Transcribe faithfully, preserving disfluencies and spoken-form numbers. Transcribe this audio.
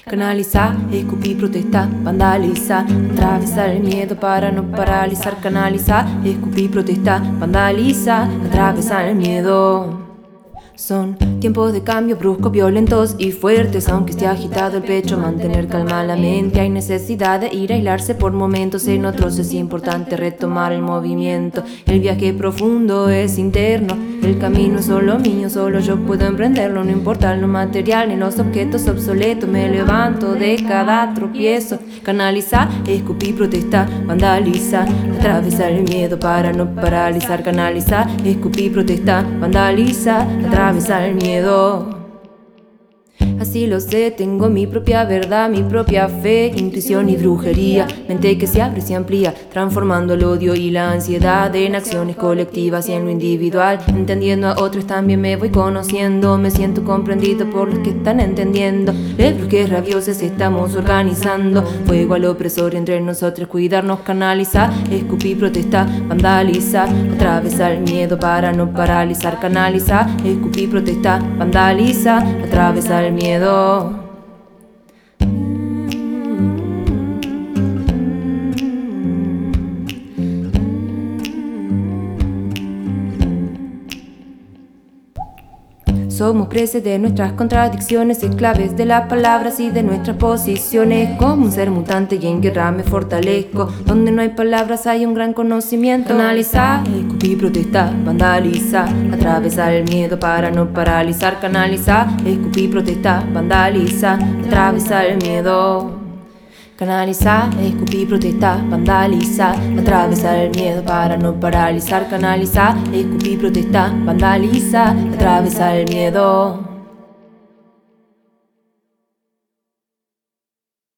Canalizar, escupir, protestar, vandalizar, atravesar el miedo para no paralizar. Canalizar, escupir, protestar, vandalizar, atravesar el miedo. Son tiempos de cambio bruscos, violentos y fuertes. Aunque esté agitado el pecho, mantener calma la mente. Hay necesidad de ir a aislarse por momentos. En otros es importante retomar el movimiento. El viaje profundo es interno. El camino es solo mío, solo yo puedo emprenderlo. No importa lo material ni los objetos obsoletos. Me levanto de cada tropiezo. Canalizar, escupir, protestar, vandalizar, atravesar el miedo para no paralizar. Canalizar, escupir, protestar, vandalizar, atravesar el miedo. Así lo sé, tengo mi propia verdad, mi propia fe, intuición y brujería. Mente que se abre y se amplía, transformando el odio y la ansiedad en acciones colectivas y en lo individual. Entendiendo a otros también me voy conociendo. Me siento comprendido por los que están entendiendo. De brujes rabiosas estamos organizando. Fuego al opresor entre nosotros, cuidarnos, canalizar, escupir, protestar, vandalizar, atravesar el miedo para no paralizar. Canalizar, escupir, protestar, vandalizar, atravesar el miedo. Somos presos de nuestras contradicciones, esclaves de las palabras y de nuestras posiciones. Como un ser mutante y en guerra me fortalezco. Donde no hay palabras hay un gran conocimiento. Canalizar, escupir, protestar, vandalizar, atravesar el miedo para no paralizar. Canalizar, escupir, protestar, vandalizar, atravesar el miedo. Canalizar, escupir, protestar, vandalizar, atravesar el miedo para no paralizar. Canalizar, escupir, protestar, vandalizar, atravesar el miedo.